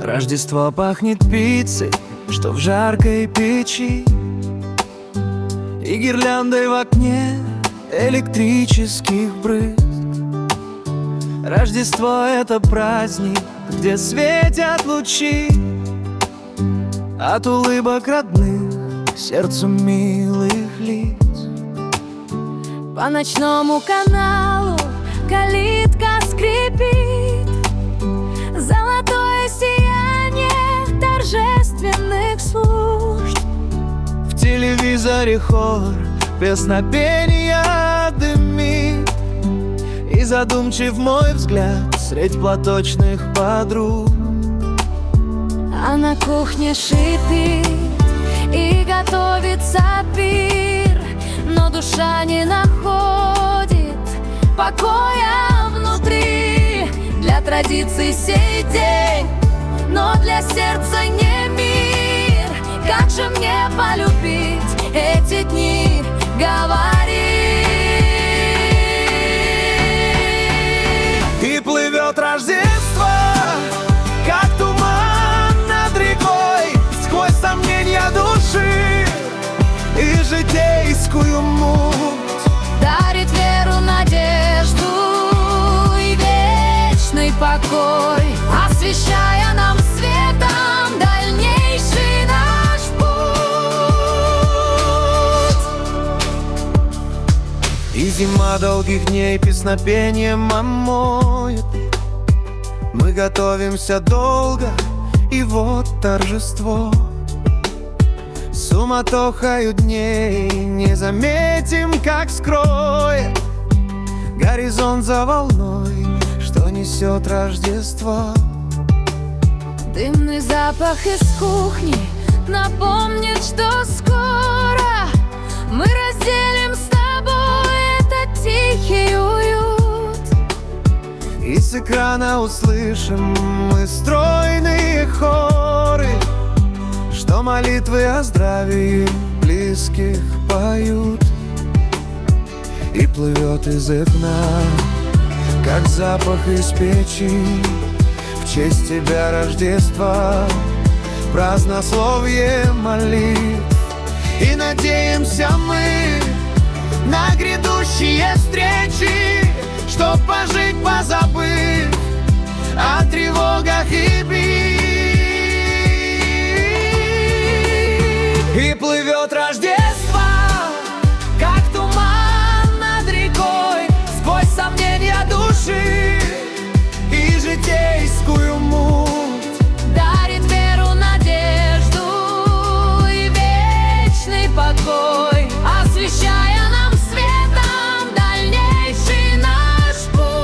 Рождество пахнет пиццей, что в жаркой печи, и гирляндой в окне электрических брызг. Рождество — это праздник, где светят лучи от улыбок родных, сердцу милых лиц. По ночному каналу калитка скрипит, золотое сияние торжественных служб. В телевизоре хор песнопения дымит, и задумчив мой взгляд средь платочных подруг. А на кухне шипит и готовится пир, но душа не находит покоя внутри. Для традиций сей день, но для сердца не мир. Как же мне полюбить эти дни, говори. И плывет Рождество, как туман над рекой, сквозь сомнения души и житейскую муть. Дарит веру, надежду и вечный покой, освещая нам светом дальнейший наш путь. И зима долгих дней песнопением омоет. Мы готовимся долго, и вот торжество. Суматохою дней не заметим, как скроет горизонт за волной, что несет Рождество. Дымный запах из кухни напомнит, что скоро мы разделим с тобой этот тихий уют. И с экрана услышим мы стройные хоры, что молитвы о здравии близких поют. И плывет из окна, как запах из печи, в честь тебя Рождества празднословие молитв. И надеемся мы на грядущие встречи, чтоб пожить, позабыв о тревогах и бед. И плывет Рождество, как туман над рекой, сквозь сомнения души и житейскую муть. Дарит веру, надежду и вечный покой, освещая нам светом дальнейший наш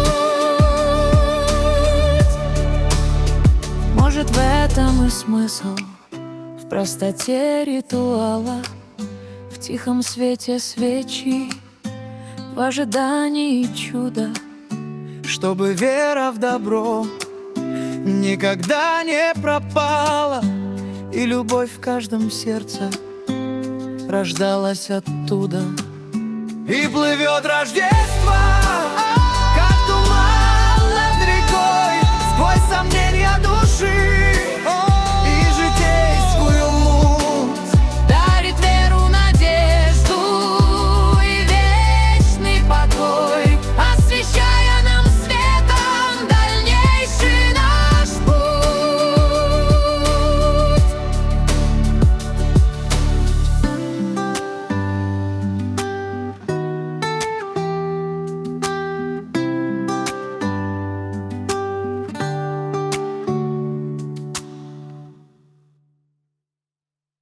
путь. Может, в этом и смысл, в простоте ритуала, в тихом свете свечи, в ожидании чуда. Чтобы вера в добро никогда не пропала, и любовь в каждом сердце рождалась оттуда. И плывет Рождество, как туман над рекой, сквозь сомнения души